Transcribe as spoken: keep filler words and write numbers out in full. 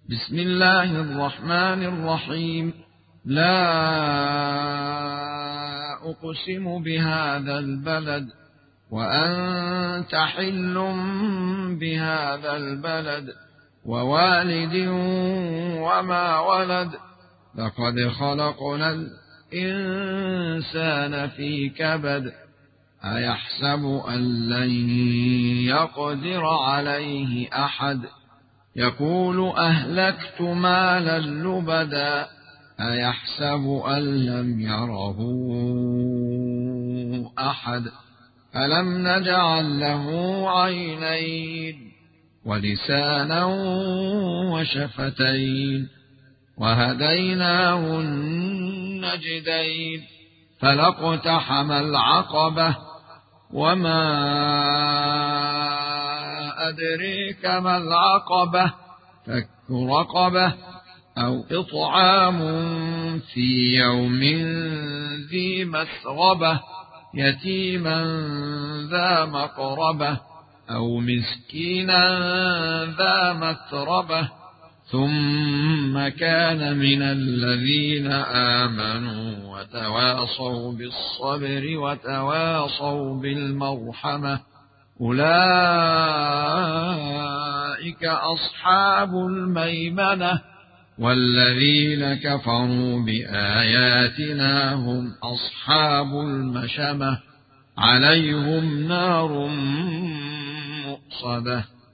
بسم الله الرحمن الرحيم. لا أقسم بهذا البلد وأنت حل بهذا البلد ووالد وما ولد. لقد خلقنا الإنسان في كبد. أيحسب أن لن يقدر عليه أحد. يقول أهلكت مالا لبدا. أيحسب أن لم يره أحد. ألم نجعل له عينين ولسانا وشفتين وهديناه النجدين. فلاقتحم العقبة وما أدريك ما العقبة. فك رقبة أو إطعام في يوم ذي مسغبة يتيما ذا مقربة أو مسكينا ذا متربة ثم كان من الذين آمنوا وتواصوا بالصبر وتواصوا بالمرحمة. أولئك أصحاب الميمنة. والذين كفروا بآياتنا هم أصحاب المشأمة. عليهم نار مؤصدة.